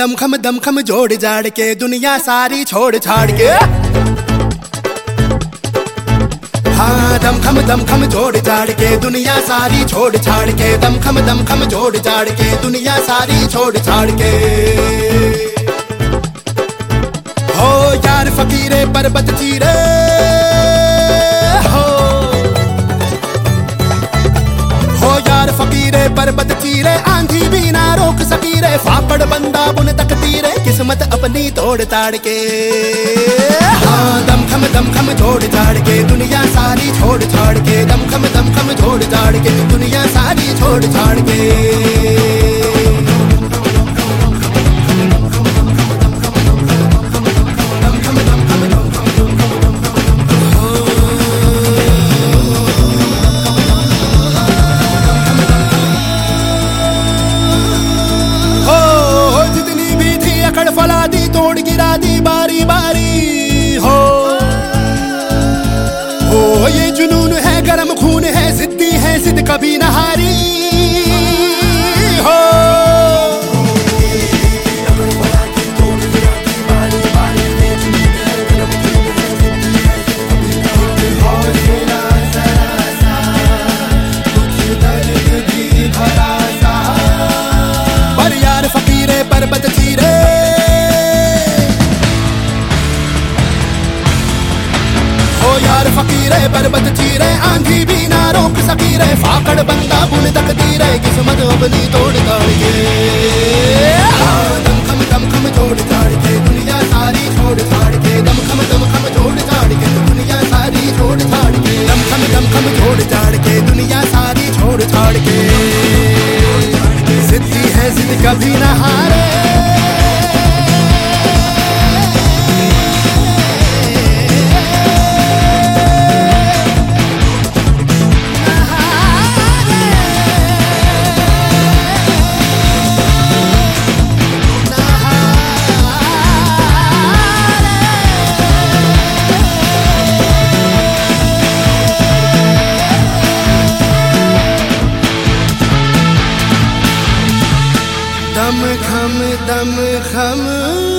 दम खम जोड़ जाड़ के दुनिया सारी छोड़ छाड़ के। हाँ दम खम जोड़ जाड़ के दुनिया सारी छोड़ छाड़ के। दम खम जोड़ जाड़ के दुनिया सारी छोड़ छाड़ के। हो यार फकीरे पर्वत चीरे हो यार फकीरे पर्वत चीरे आंधी भी ना रोक सकी रे। फापड़ बंदा बुन तकदीरे किस्मत अपनी तोड़ ताड़ के। हाँ दम खम जोड़ जाड़ के दुनिया सारी छोड़ छाड़ के। दम खम जोड़ जाड़ के दुनिया सारी छोड़ छाड़ के। फला दी तोड़ गिरा दी बारी बारी हो ये जुनून है गरम खून है जिद्दी है जिद कभी न हारी हो। पर यार फकीरे पर्वत चीरे यार फकीरे पर्वत चीरे आंधी भी ना रोक सकी रे। फाकड़ बंदा बुन तकदीरे किस्मत अपनी तोड़ ताड़ के। दम खम जोड़ जाड़ के दुनिया सारी छोड़ छाड़ के। दम खम जोड़ जाड़ के दुनिया सारी छोड़ छाड़ के। दम खम जोड़ जाड़ के दुनिया सारी छोड़ छाड़ के। जिद्दी है जिद कभी न हारे। दम खम